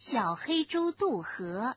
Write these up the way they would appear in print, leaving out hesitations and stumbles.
小黑猪渡河。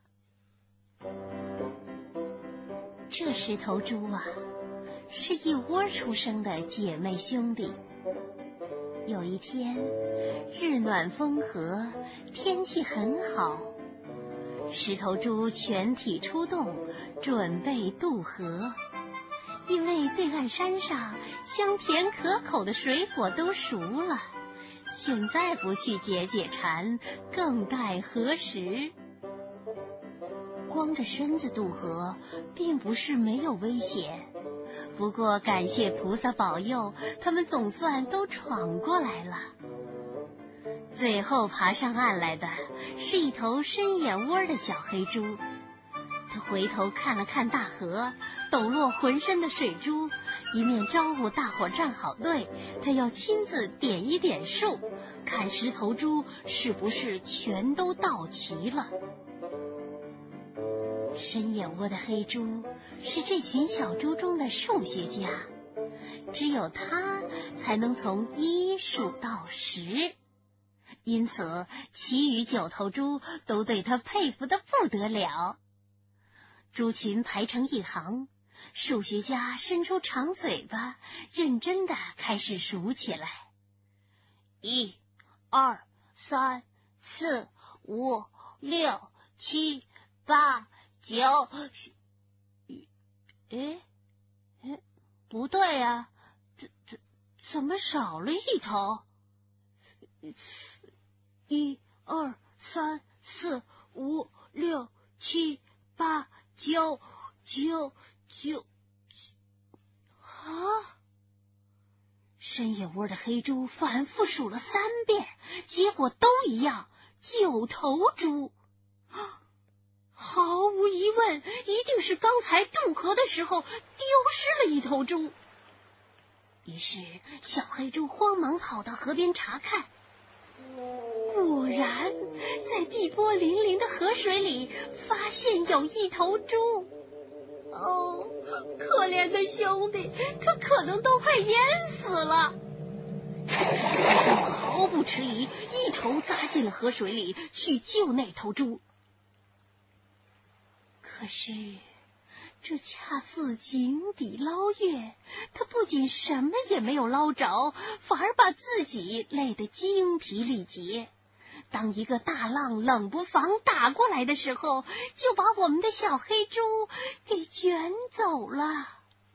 这10头猪啊，是一窝出生的姐妹兄弟。有一天，日暖风和，天气很好，10头猪全体出动，准备渡河。因为对岸山上香甜可口的水果都熟了，现在不去解解馋，更待何时？光着身子渡河，并不是没有危险。不过感谢菩萨保佑，他们总算都闯过来了。最后爬上岸来的是一头深眼窝的小黑猪。他回头看了看大河，抖落浑身的水珠，一面招呼大伙站好队，他要亲自点一点数，看10头猪是不是全都到齐了。深眼窝的黑猪是这群小猪中的数学家，只有他才能从1数到10，因此其余9头猪都对他佩服得不得了。猪群排成一行，数学家伸出长嘴巴，认真地开始数起来。1、2、3、4、5、6、7、8、9……不对啊，怎么少了一头？1、2、3、4、5、6、7、8、9啊！深眼窝的黑猪反复数了3遍，结果都一样，9头猪。毫无疑问，一定是刚才渡河的时候丢失了一头猪。于是小黑猪慌忙跑到河边查看，果然在碧波粼粼的河水里发现有一头猪。哦，可怜的兄弟，他可能都快淹死了。小黑猪毫不迟疑，一头扎进了河水里去救那头猪。可是这恰似井底捞月，他不仅什么也没有捞着，反而把自己累得精疲力竭。当一个大浪冷不防打过来的时候，就把我们的小黑猪给卷走了。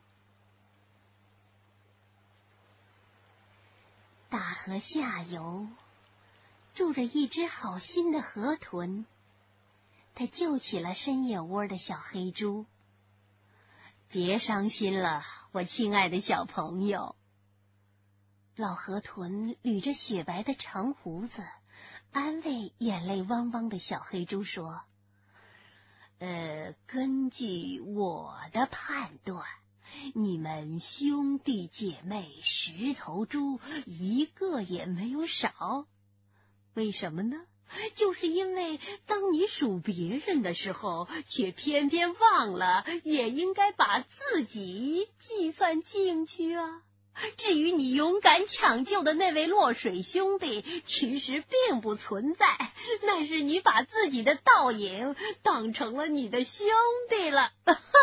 大河下游住着一只好心的河豚，他救起了深眼窝的小黑猪。别伤心了，我亲爱的小朋友。老河豚捋着雪白的长胡子，安慰眼泪汪汪的小黑猪说：根据我的判断，你们兄弟姐妹10头猪一个也没有少。为什么呢？就是因为当你数别人的时候，却偏偏忘了也应该把自己计算进去啊。至于你勇敢抢救的那位落水兄弟，其实并不存在，那是你把自己的倒影当成了你的兄弟了。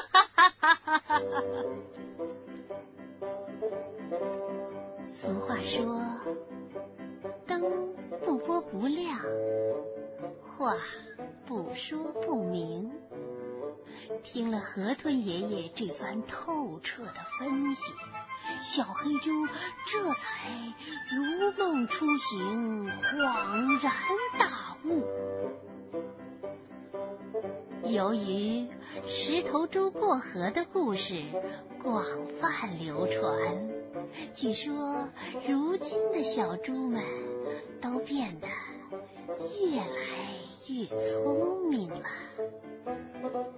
俗话说，灯不拨不亮，话不说不明。听了河豚爷爷这番透彻的分析，小黑猪这才如梦初醒，恍然大悟。由于10头猪过河的故事广泛流传，据说如今的小猪们都变得越来越聪明了。